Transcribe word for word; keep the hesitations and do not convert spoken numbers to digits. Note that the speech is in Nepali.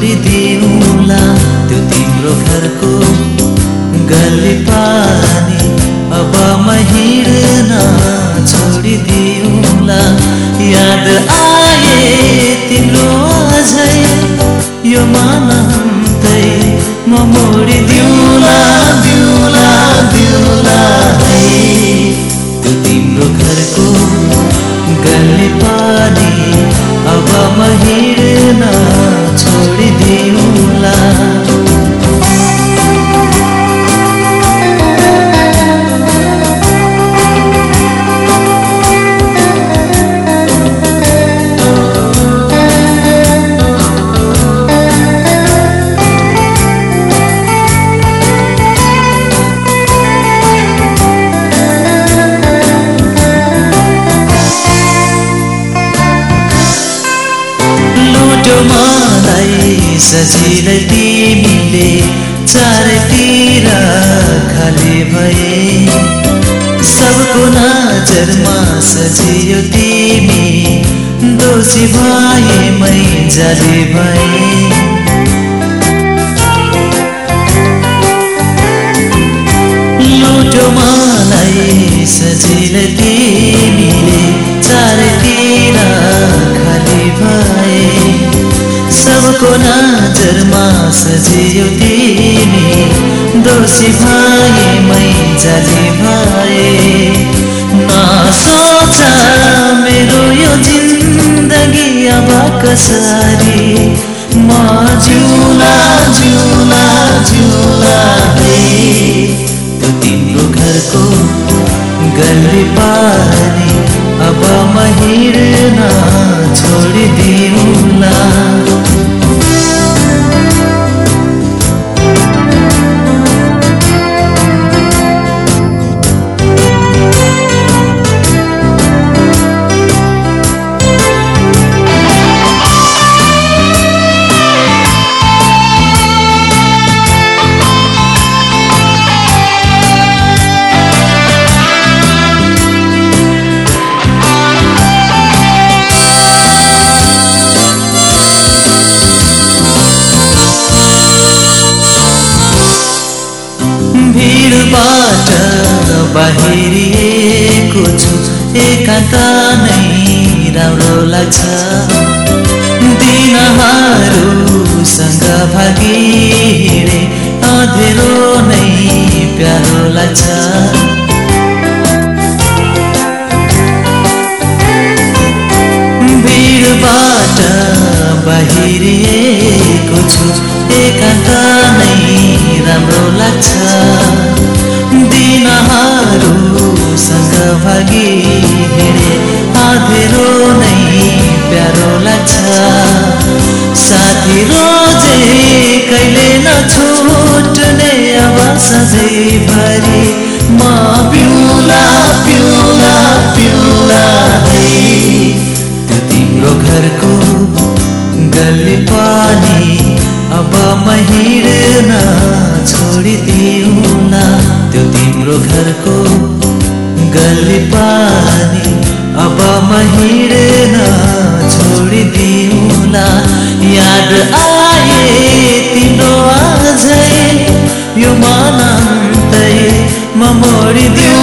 छोडिदिउँला त्यो तिम्रो घरको गल्ली पानी अब म हिँड्न छोडिदिउँला याद आए तिम्रो अझै यो मन हम्दै म मोडिदिउँला दिउँला दिउँला है त्यो तिम्रो घरको गल्ली पानी अब म हिँड्न छोडिदिउँला मलाई सजिलै तिमीले चारैतिर खाली भए सबको नजरमा सजियो तिमी दोषी भए मै जाली भए लुटो मलाई सजिलै तिमीले चारैतिर खाली भए सबको नजरमा सजियो तिमी दोषी भए मै जाली भए नसोच मेरो यो जिन्दगी अब कसरी म जिउला जिउला जिउला है त्यो तिम्रो घरको गल्ली पानी अब म हिँड्न छोडिदिउँला बाट बाहिरिएको छु एकान्त नै राम्रो लाग्छ दिनहरूसँग भागी हिँडे अँधेरो नै प्यारो लाग्छ भिडबाट बाहिरिएको छु एकान्त नै राम्रो लाग्छ दिनहरूसँग भागी हिँडे अँधेरो नै प्यारो लाग्छ साथी रोजे कहिले नछुट्ने अब सधैँभरि म पिउला पिउला पिउला है त्यो तिम्रो घरको गल्ली पानी अब म हिँड्न छोडिदिउँला त्यो तिम्रो घरको गल्ली पानी अब म हिँड्न छोडिदिउँला याद आए तिम्रो अझै यो मन हम्दै म मोडिदिउँला